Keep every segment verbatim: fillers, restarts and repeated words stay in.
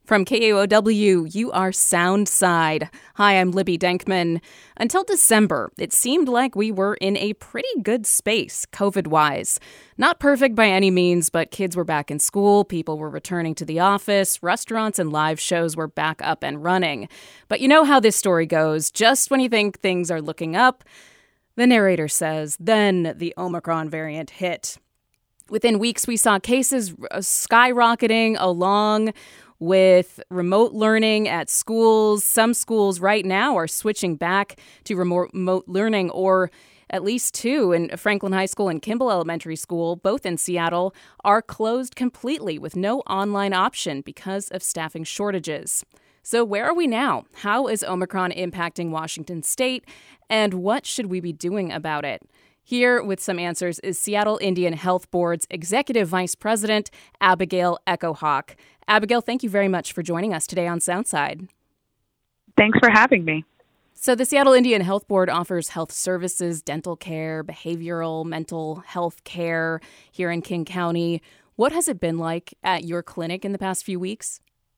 From K A O W, you are Soundside. Hi, I'm Libby Denkman. Until December, it seemed like we were in a pretty good space, COVID-wise. Not perfect by any means, but kids were back in school, people were returning to the office, restaurants and live shows were back up and running. But you know how this story goes. Just when you think things are looking up, the narrator says, then the Omicron variant hit. Within weeks, we saw cases skyrocketing along with remote learning at schools. Some schools right now are switching back to remote learning, or at least two, in Franklin High School and Kimball Elementary School, both in Seattle, are closed completely with no online option because of staffing shortages. So where are we now? How is Omicron impacting Washington State? And what should we be doing about it? Here with some answers is Seattle Indian Health Board's Executive Vice President, Abigail Echohawk. Abigail, thank you very much for joining us today on Soundside. Thanks for having me. So the Seattle Indian Health Board offers health services, dental care, behavioral, mental health care here in King County. What has it been like at your clinic in the past few weeks?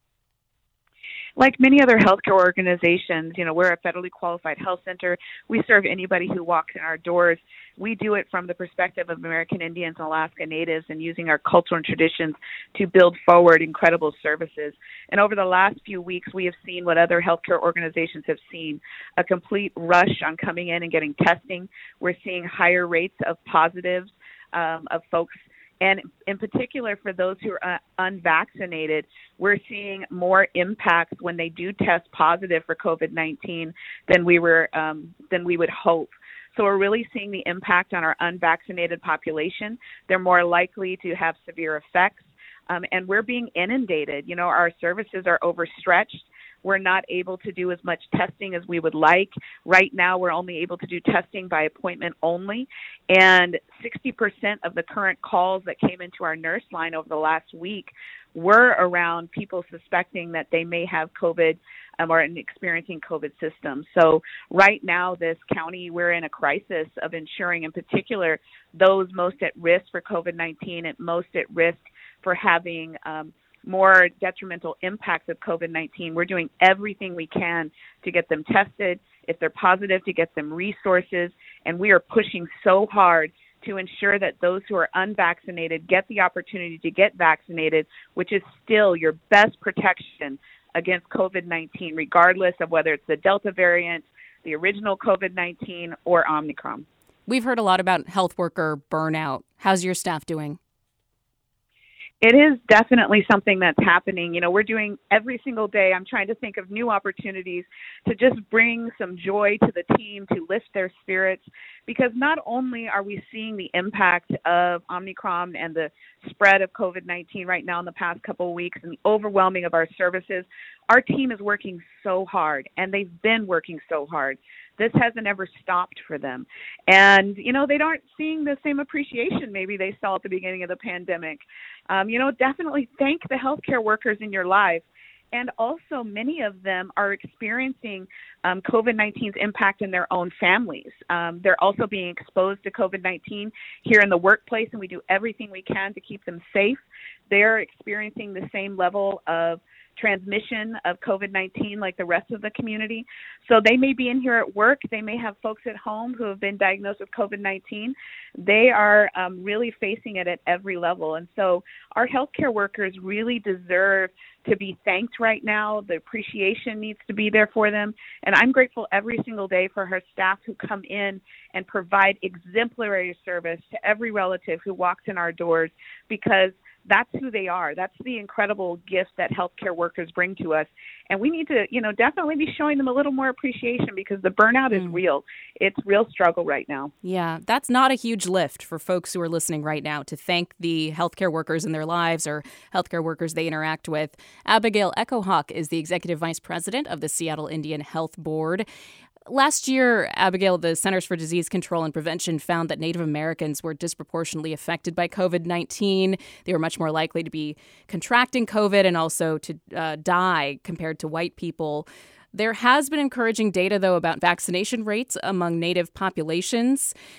Like many other healthcare organizations, you know, we're a federally qualified health center. We serve anybody who walks in our doors. We do it from the perspective of American Indians and Alaska Natives and using our culture and traditions to build forward incredible services. And over the last few weeks, we have seen what other healthcare organizations have seen, a complete rush on coming in and getting testing. We're seeing higher rates of positives um, of folks. And in particular, for those who are uh, unvaccinated, we're seeing more impacts when they do test positive for COVID nineteen than we were um, than we would hope. So we're really seeing the impact on our unvaccinated population. They're more likely to have severe effects, um, and we're being inundated. You know, our services are overstretched. We're not able to do as much testing as we would like. Right now, we're only able to do testing by appointment only. And sixty percent of the current calls that came into our nurse line over the last week were around people suspecting that they may have COVID um, or experiencing COVID symptoms. So right now, this county, we're in a crisis of ensuring, in particular, those most at risk for COVID nineteen and most at risk for having um, more detrimental impacts of COVID nineteen. We're doing everything we can to get them tested, if they're positive, to get them resources, and we are pushing so hard to ensure that those who are unvaccinated get the opportunity to get vaccinated, which is still your best protection against COVID nineteen, regardless of whether it's the Delta variant, the original COVID nineteen, or Omicron. We've heard a lot about health worker burnout. How's your staff doing? It is definitely something that's happening. You know, we're doing every single day. I'm trying to think of new opportunities to just bring some joy to the team, to lift their spirits, because not only are we seeing the impact of Omicron and the spread of COVID nineteen right now in the past couple of weeks and the overwhelming of our services, our team is working so hard, and they've been working so hard. This hasn't ever stopped for them. And, you know, they aren't seeing the same appreciation maybe they saw at the beginning of the pandemic. Um, you know, definitely thank the healthcare workers in your life. And also, many of them are experiencing um, COVID nineteen's impact in their own families. Um, they're also being exposed to COVID nineteen here in the workplace, and we do everything we can to keep them safe. They're experiencing the same level of transmission of COVID nineteen like the rest of the community. So they may be in here at work. They may have folks at home who have been diagnosed with COVID nineteen. They are um, really facing it at every level. And so our healthcare workers really deserve to be thanked right now. The appreciation needs to be there for them. And I'm grateful every single day for her staff who come in and provide exemplary service to every relative who walks in our doors, because that's who they are. That's the incredible gift that healthcare workers bring to us. And we need to, you know, definitely be showing them a little more appreciation, because the burnout mm. is real. It's real struggle right now. Yeah, that's not a huge lift for folks who are listening right now to thank the healthcare workers in their lives or healthcare workers they interact with. Abigail Echohawk is the Executive Vice President of the Seattle Indian Health Board. Last year, Abigail, the Centers for Disease Control and Prevention found that Native Americans were disproportionately affected by COVID nineteen. They were much more likely to be contracting COVID and also to uh, die compared to white people. There has been encouraging data, though, about vaccination rates among Native populations.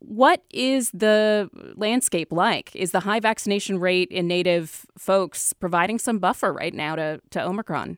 What is the landscape like? Is the high vaccination rate in Native folks providing some buffer right now to, to Omicron?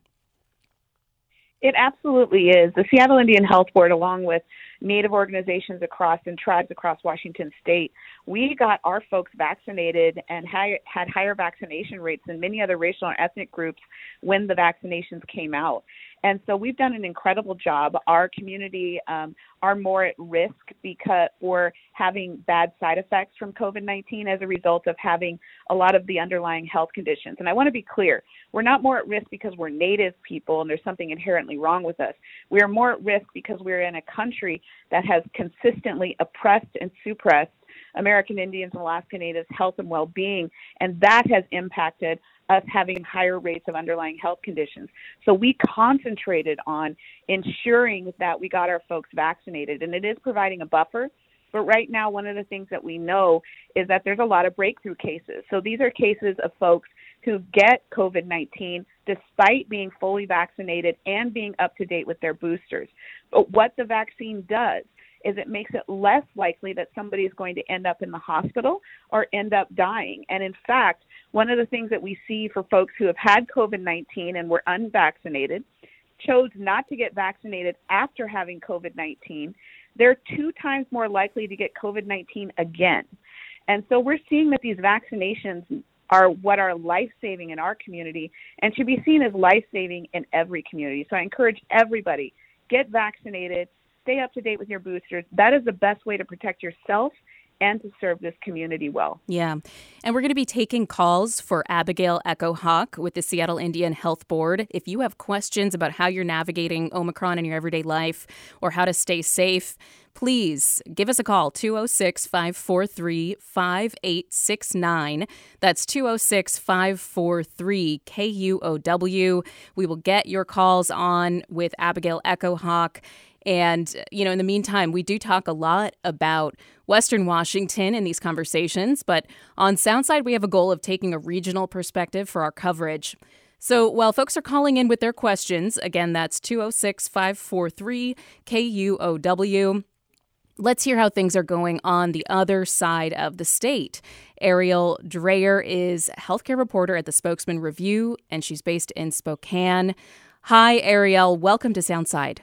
It absolutely is. The Seattle Indian Health Board, along with Native organizations across and tribes across Washington state, we got our folks vaccinated and high, had higher vaccination rates than many other racial and ethnic groups when the vaccinations came out. And so we've done an incredible job. Our community um, are more at risk because for having bad side effects from COVID nineteen as a result of having a lot of the underlying health conditions. And I want to be clear, we're not more at risk because we're Native people and there's something inherently wrong with us. We are more at risk because we're in a country that has consistently oppressed and suppressed American Indians and Alaska Natives' health and well-being, and that has impacted us having higher rates of underlying health conditions. So we concentrated on ensuring that we got our folks vaccinated, and it is providing a buffer. But right now, one of the things that we know is that there's a lot of breakthrough cases. So these are cases of folks who get COVID nineteen despite being fully vaccinated and being up to date with their boosters. But what the vaccine does is it makes it less likely that somebody is going to end up in the hospital or end up dying. And in fact, one of the things that we see for folks who have had COVID nineteen and were unvaccinated, chose not to get vaccinated after having COVID nineteen, they're two times more likely to get COVID nineteen again. And so we're seeing that these vaccinations are what are life-saving in our community and should be seen as life-saving in every community. So I encourage everybody, get vaccinated, stay up to date with your boosters. That is the best way to protect yourself and to serve this community well. Yeah. And we're going to be taking calls for Abigail Echo Hawk with the Seattle Indian Health Board. If you have questions about how you're navigating Omicron in your everyday life or how to stay safe, please give us a call, two oh six, five four three, five eight six nine. That's two oh six, five four three, K U O W. We will get your calls on with Abigail Echo Hawk. And, you know, in the meantime, we do talk a lot about Western Washington in these conversations, but on Soundside, we have a goal of taking a regional perspective for our coverage. So while folks are calling in with their questions, again, that's two oh six, five four three, K U O W. Let's hear how things are going on the other side of the state. Ariel Dreyer is a healthcare reporter at the Spokesman Review, and she's based in Spokane. Hi, Ariel. Welcome to Soundside.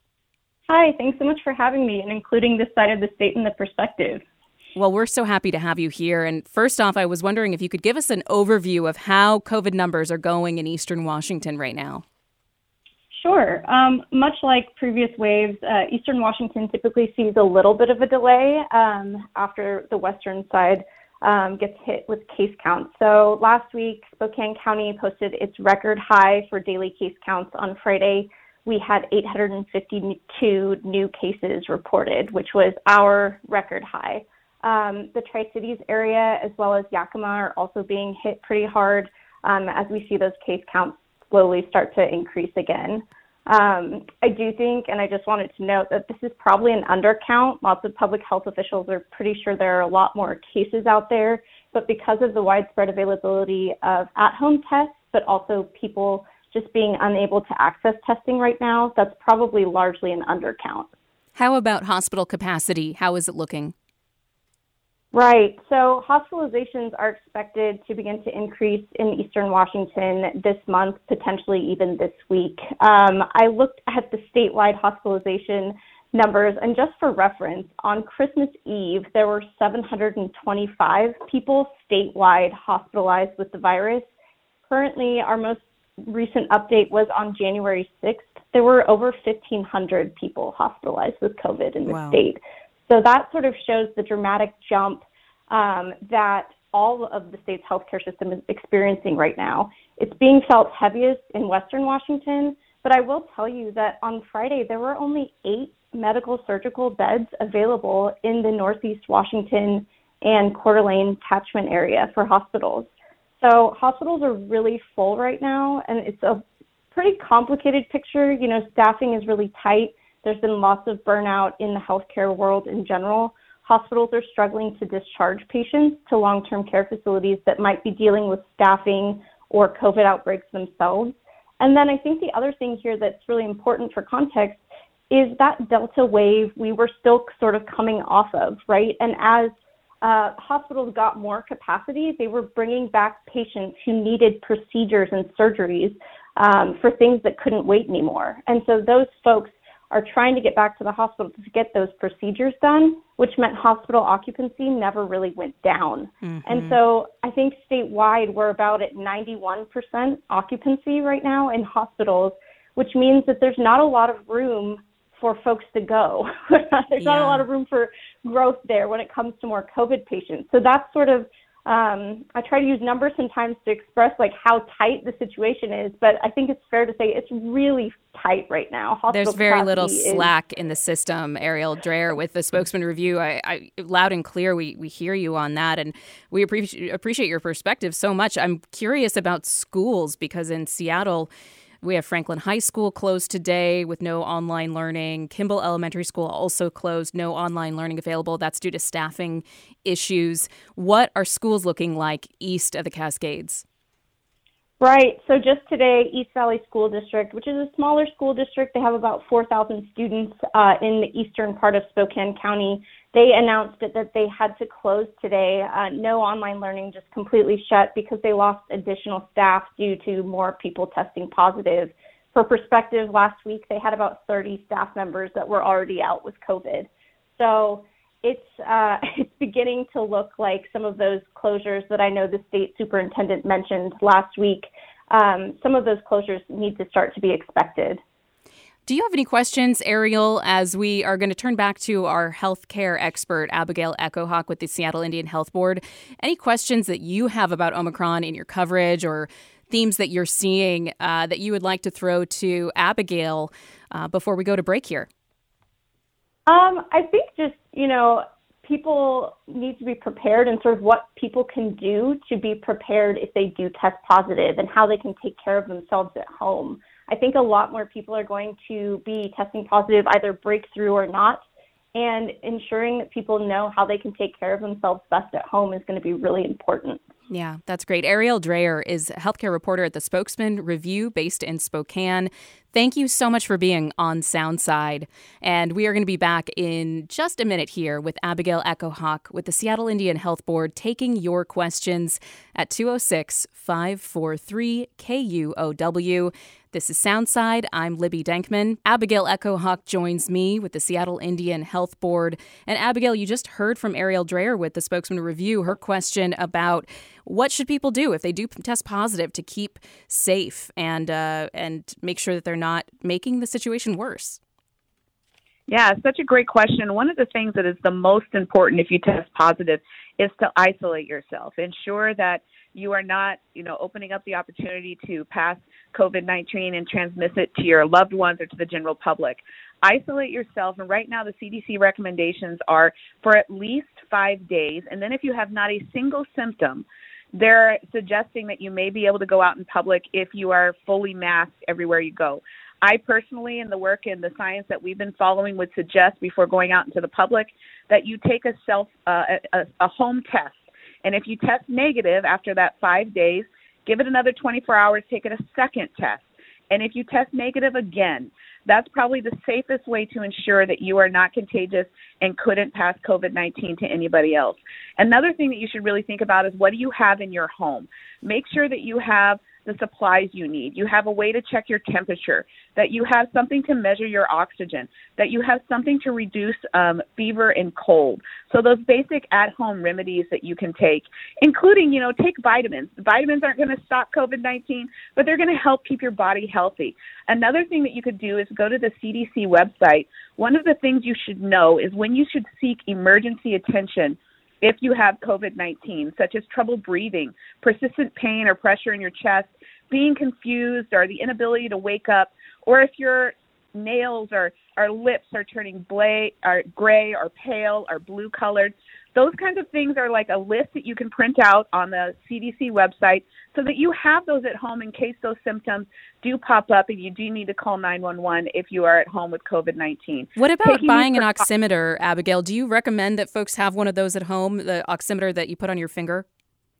Hi, thanks so much for having me and including this side of the state in the perspective. Well, we're so happy to have you here. And first off, I was wondering if you could give us an overview of how COVID numbers are going in Eastern Washington right now. Sure. Um, much like previous waves, uh, Eastern Washington typically sees a little bit of a delay um, after the western side um, gets hit with case counts. So last week, Spokane County posted its record high for daily case counts on Friday. We had eight hundred fifty-two new cases reported, which was our record high. Um, the Tri-Cities area, as well as Yakima, are also being hit pretty hard um, as we see those case counts slowly start to increase again. Um, I do think, and I just wanted to note, that this is probably an undercount. Lots of public health officials are pretty sure there are a lot more cases out there, but because of the widespread availability of at-home tests, but also people just being unable to access testing right now, that's probably largely an undercount. How about hospital capacity? How is it looking? Right. So hospitalizations are expected to begin to increase in Eastern Washington this month, potentially even this week. Um, I looked at the statewide hospitalization numbers, and just for reference, on Christmas Eve, there were seven hundred twenty-five people statewide hospitalized with the virus. Currently, our most recent update was on January sixth. There were over fifteen hundred people hospitalized with COVID in the Wow. state. So that sort of shows the dramatic jump um, that all of the state's healthcare system is experiencing right now. It's being felt heaviest in Western Washington, but I will tell you that on Friday, there were only eight medical surgical beds available in the Northeast Washington and Coeur d'Alene catchment area for hospitals. So hospitals are really full right now, and it's a pretty complicated picture. You know, staffing is really tight. There's been lots of burnout in the healthcare world in general. Hospitals are struggling to discharge patients to long-term care facilities that might be dealing with staffing or COVID outbreaks themselves. And then I think the other thing here that's really important for context is that Delta wave we were still sort of coming off of, right? And as uh, hospitals got more capacity, they were bringing back patients who needed procedures and surgeries um, for things that couldn't wait anymore. And so those folks are trying to get back to the hospital to get those procedures done, which meant hospital occupancy never really went down. Mm-hmm. And so I think statewide, we're about at ninety-one percent occupancy right now in hospitals, which means that there's not a lot of room for folks to go. There's yeah. not a lot of room for growth there when it comes to more COVID patients. So that's sort of, um, I try to use numbers sometimes to express like how tight the situation is, but I think it's fair to say it's really tight right now. Hospital There's very little is, slack in the system. Ariel Dreher with the Spokesman Review. I, I loud and clear, we, we hear you on that, and we appreciate appreciate your perspective so much. I'm curious about schools, because in Seattle, we have Franklin High School closed today with no online learning. Kimball Elementary School also closed, no online learning available. That's due to staffing issues. What are schools looking like east of the Cascades? Right. So just today, East Valley School District, which is a smaller school district, they have about four thousand students uh, in the eastern part of Spokane County. They announced it, that they had to close today. Uh, no online learning, just completely shut because they lost additional staff due to more people testing positive. For perspective, last week they had about thirty staff members that were already out with COVID. So it's uh, it's beginning to look like some of those closures that I know the state superintendent mentioned last week. Um, some of those closures need to start to be expected. Do you have any questions, Ariel, as we are going to turn back to our healthcare expert, Abigail Echohawk with the Seattle Indian Health Board? Any questions that you have about Omicron in your coverage or themes that you're seeing uh, that you would like to throw to Abigail uh, before we go to break here? Um, I think just, you know, people need to be prepared and sort of what people can do to be prepared if they do test positive and how they can take care of themselves at home. I think a lot more people are going to be testing positive, either breakthrough or not, and ensuring that people know how they can take care of themselves best at home is going to be really important. Yeah, that's great. Ariel Dreher is a healthcare reporter at the Spokesman Review based in Spokane. Thank you so much for being on Soundside. And we are going to be back in just a minute here with Abigail Echohawk with the Seattle Indian Health Board, taking your questions at two oh six, five four three, K U O W. This is Soundside. I'm Libby Denkman. Abigail Echohawk joins me with the Seattle Indian Health Board. And Abigail, you just heard from Ariel Dreher with the Spokesman Review, her question about what should people do if they do test positive to keep safe and uh, and make sure that they're not making the situation worse. Yeah, such a great question. One of the things that is the most important if you test positive is to isolate yourself. Ensure that you are not, you know, opening up the opportunity to pass COVID nineteen and transmit it to your loved ones or to the general public. Isolate yourself, and right now the C D C recommendations are for at least five days, and then if you have not a single symptom, they're suggesting that you may be able to go out in public if you are fully masked everywhere you go. I personally, in the work and the science that we've been following, would suggest before going out into the public that you take a self uh, a, a home test. And if you test negative after that five days, give it another twenty-four hours, take it a second test. And if you test negative again, that's probably the safest way to ensure that you are not contagious and couldn't pass COVID nineteen to anybody else. Another thing that you should really think about is, what do you have in your home? Make sure that you have the supplies you need. You have a way to check your temperature, that you have something to measure your oxygen, that you have something to reduce um, fever and cold. So those basic at-home remedies that you can take, including, you know, take vitamins. Vitamins aren't going to stop COVID nineteen, but they're going to help keep your body healthy. Another thing that you could do is go to the C D C website. One of the things you should know is when you should seek emergency attention if you have COVID nineteen, such as trouble breathing, persistent pain or pressure in your chest, being confused, or the inability to wake up, or if your nails or, or lips are turning bla- are gray or pale or blue colored. Those kinds of things are like a list that you can print out on the C D C website so that you have those at home in case those symptoms do pop up and you do need to call nine one one if you are at home with COVID nineteen. What about Taking buying an oximeter, Abigail? Do you recommend that folks have one of those at home, the oximeter that you put on your finger?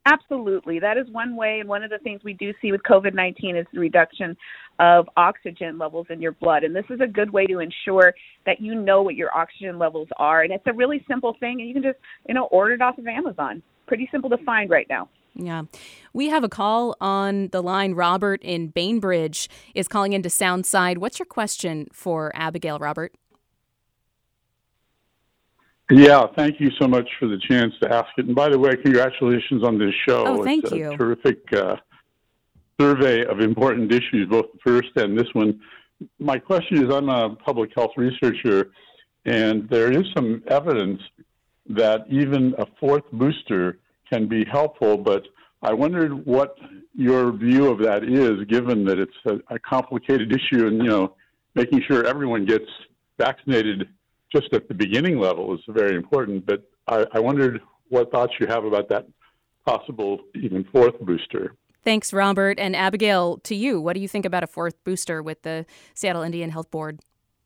Absolutely. That is one way, and one of the things we do see with COVID nineteen is the reduction of oxygen levels in your blood. And this is a good way to ensure that you know what your oxygen levels are. And it's a really simple thing, and you can just, you know, order it off of Amazon. Pretty simple to find right now. Yeah. We have a call on the line. Robert in Bainbridge is calling into Soundside. What's your question for Abigail, Robert? Yeah, thank you so much for the chance to ask it. And by the way, congratulations on this show. Oh, thank it's a you. Terrific uh, survey of important issues, both the first and this one. My question is, I'm a public health researcher, and there is some evidence that even a fourth booster can be helpful, but I wondered what your view of that is, given that it's a, a complicated issue, and, you know, making sure everyone gets vaccinated just at the beginning level is very important, but I, I wondered what thoughts you have about that possible even fourth booster. Thanks, Robert. And Abigail, to you, what do you think about a fourth booster with the Seattle Indian Health Board?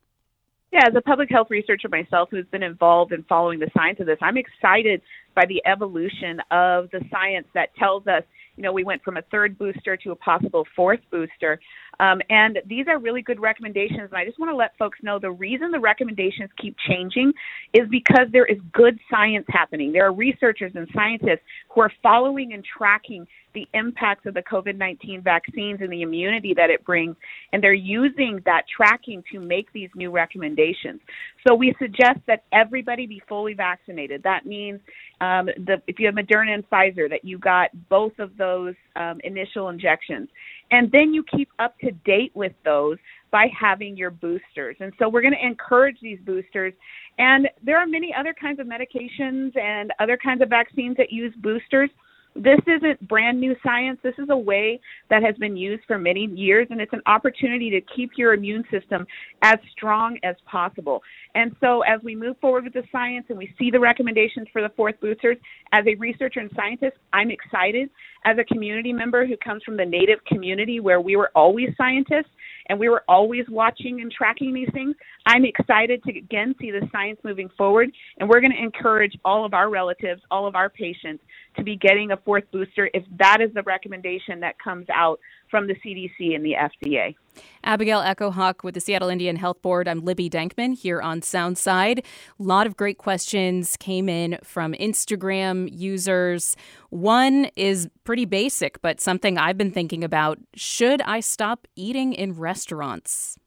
Yeah, as a public health researcher myself who's been involved in following the science of this, I'm excited by the evolution of the science that tells us, you know, we went from a third booster to a possible fourth booster. Um, and these are really good recommendations. And I just want to let folks know the reason the recommendations keep changing is because there is good science happening. There are researchers and scientists who are following and tracking the impacts of the COVID nineteen vaccines and the immunity that it brings. And they're using that tracking to make these new recommendations. So we suggest that everybody be fully vaccinated. That means um, the, if you have Moderna and Pfizer, that you got both of those um, initial injections. And then you keep up to date with those by having your boosters. And so we're going to encourage these boosters. And there are many other kinds of medications and other kinds of vaccines that use boosters. This isn't brand new science. This is a way that has been used for many years, and it's an opportunity to keep your immune system as strong as possible. And so as we move forward with the science and we see the recommendations for the fourth boosters, as a researcher and scientist, I'm excited. As a community member who comes from the Native community where we were always scientists and we were always watching and tracking these things, I'm excited to again see the science moving forward. And we're going to encourage all of our relatives, all of our patients to be getting a fourth booster if that is the recommendation that comes out from the C D C and the F D A. Abigail Echo-Hawk with the Seattle Indian Health Board. I'm Libby Denkman here on Soundside. A lot of great questions came in from Instagram users. One is pretty basic, but something I've been thinking about. Should I stop eating in restaurants?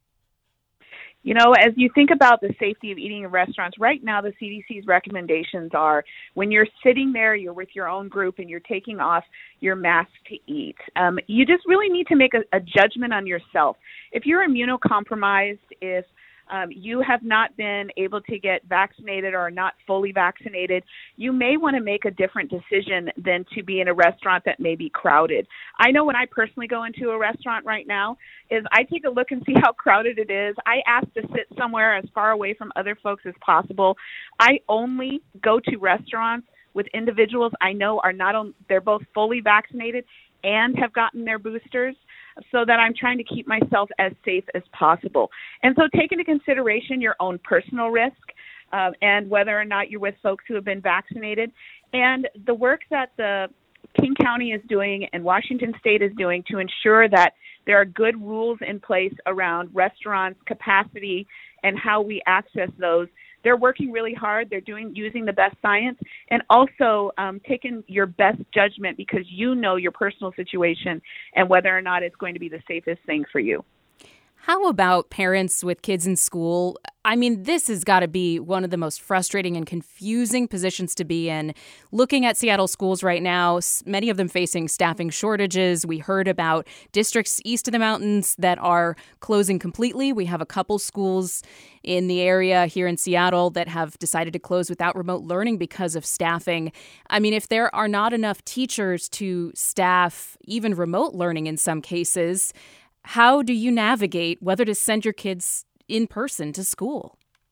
You know, as you think about the safety of eating in restaurants, right now the C D C's recommendations are when you're sitting there, you're with your own group, and you're taking off your mask to eat. Um, you just really need to make a, a judgment on yourself. If you're immunocompromised, if um, you have not been able to get vaccinated or are not fully vaccinated, you may want to make a different decision than to be in a restaurant that may be crowded. I know when I personally go into a restaurant right now, is I take a look and see how crowded it is. I ask to sit somewhere as far away from other folks as possible. I only go to restaurants with individuals I know are not on, they're both fully vaccinated and have gotten their boosters, so that I'm trying to keep myself as safe as possible. And so take into consideration your own personal risk uh, and whether or not you're with folks who have been vaccinated. And the work that the King County is doing and Washington State is doing to ensure that there are good rules in place around restaurants, capacity, and how we access those. They're working really hard. They're doing using the best science and also um, taking your best judgment because you know your personal situation and whether or not it's going to be the safest thing for you. How about parents with kids in school? I mean, this has got to be one of the most frustrating and confusing positions to be in. Looking at Seattle schools right now, many of them facing staffing shortages. We heard about districts east of the mountains that are closing completely. We have a couple schools in the area here in Seattle that have decided to close without remote learning because of staffing. I mean, if there are not enough teachers to staff even remote learning in some cases, how do you navigate whether to send your kids in person to school?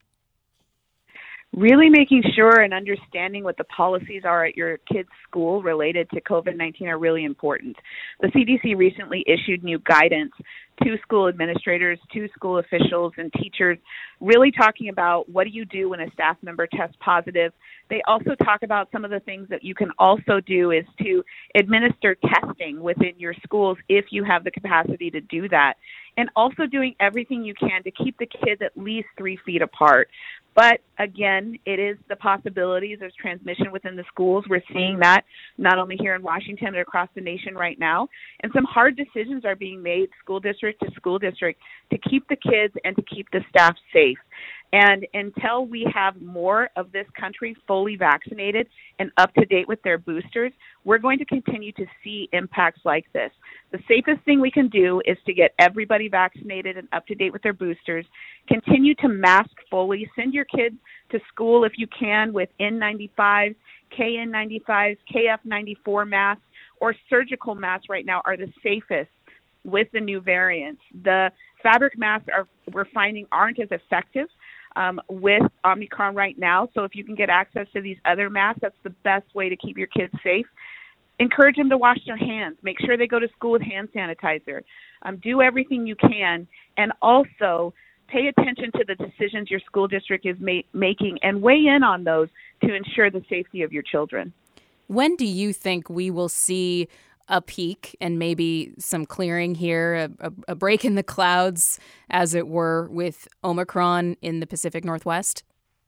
Really making sure and understanding what the policies are at your kids' school related to COVID nineteen are really important. The C D C recently issued new guidance to school administrators, to school officials and teachers, really talking about what do you do when a staff member tests positive. They also talk about some of the things that you can also do is to administer testing within your schools if you have the capacity to do that, and also doing everything you can to keep the kids at least three feet apart. But again, it is the possibilities of transmission within the schools. We're seeing that not only here in Washington, but across the nation right now. And some hard decisions are being made, school district to school district, to keep the kids and to keep the staff safe. And until we have more of this country fully vaccinated and up to date with their boosters, we're going to continue to see impacts like this. The safest thing we can do is to get everybody vaccinated and up to date with their boosters, continue to mask fully, send your kids to school if you can with N ninety-fives, K N ninety-fives, K F ninety-four masks, or surgical masks right now are the safest with the new variants. The fabric masks are we're finding aren't as effective um, with Omicron right now. So if you can get access to these other masks, that's the best way to keep your kids safe. Encourage them to wash their hands. Make sure they go to school with hand sanitizer. Um, do everything you can, and also pay attention to the decisions your school district is ma- making and weigh in on those to ensure the safety of your children. When do you think we will see a peak and maybe some clearing here, a, a, a break in the clouds, as it were, with Omicron in the Pacific Northwest?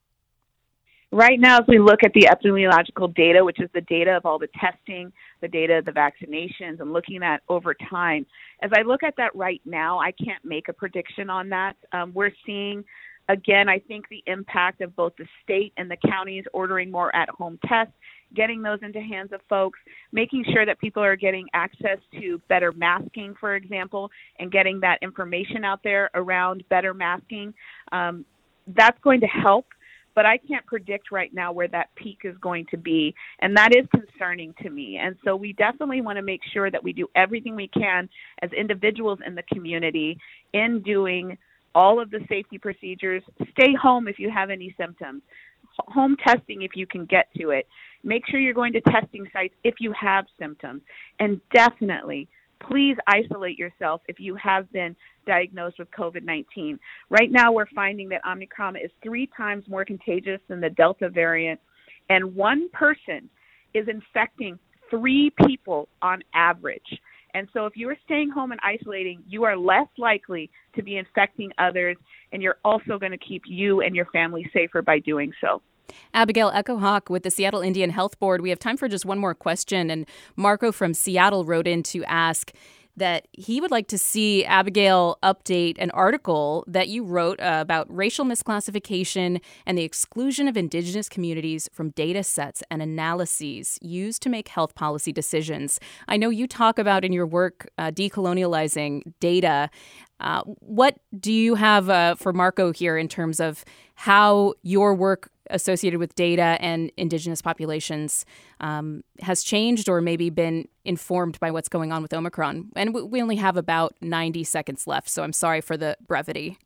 Right now, as we look at the epidemiological data, which is the data of all the testing, the data of the vaccinations, and looking at over time, as I look at that right now, I can't make a prediction on that. Um, we're seeing, again, I think the impact of both the state and the counties ordering more at-home tests, getting those into hands of folks, making sure that people are getting access to better masking, for example, and getting that information out there around better masking. Um, that's going to help. But I can't predict right now where that peak is going to be, and that is concerning to me. And so we definitely want to make sure that we do everything we can as individuals in the community in doing all of the safety procedures. Stay home if you have any symptoms. Home testing if you can get to it. Make sure you're going to testing sites if you have symptoms. And definitely, please isolate yourself if you have been diagnosed with COVID nineteen. Right now, we're finding that Omicron is three times more contagious than the Delta variant, and one person is infecting three people on average. And so if you are staying home and isolating, you are less likely to be infecting others, and you're also going to keep you and your family safer by doing so. Abigail Echo-Hawk with the Seattle Indian Health Board. We have time for just one more question. And Marco from Seattle wrote in to ask that he would like to see Abigail update an article that you wrote uh, about racial misclassification and the exclusion of Indigenous communities from data sets and analyses used to make health policy decisions. I know you talk about in your work uh, decolonializing data. Uh, what do you have uh, for Marco here in terms of how your work associated with data and Indigenous populations um, has changed or maybe been informed by what's going on with Omicron? And we only have about ninety seconds left, so I'm sorry for the brevity.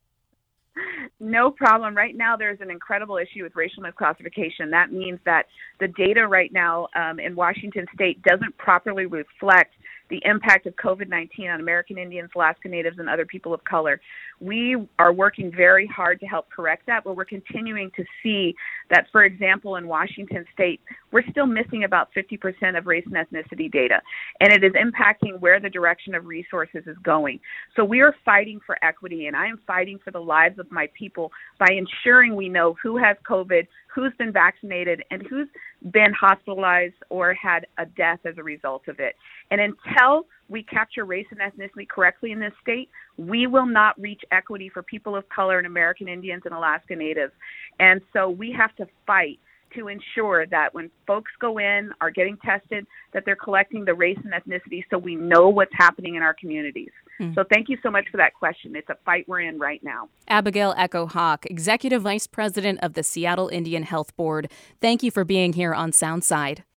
No problem. Right now, there's an incredible issue with racial misclassification. That means that the data right now um, in Washington State doesn't properly reflect the impact of COVID nineteen on American Indians, Alaska Natives, and other people of color. We are working very hard to help correct that, but we're continuing to see that, for example, in Washington State, we're still missing about fifty percent of race and ethnicity data, and it is impacting where the direction of resources is going. So we are fighting for equity, and I am fighting for the lives of my people by ensuring we know who has COVID, who's been vaccinated, and who's been hospitalized or had a death as a result of it. And until we capture race and ethnicity correctly in this state, we will not reach equity for people of color and American Indians and Alaska Natives. And so we have to fight to ensure that when folks go in, are getting tested, that they're collecting the race and ethnicity so we know what's happening in our communities. Mm. So thank you so much for that question. It's a fight we're in right now. Abigail Echo-Hawk, Executive Vice President of the Seattle Indian Health Board. Thank you for being here on Soundside.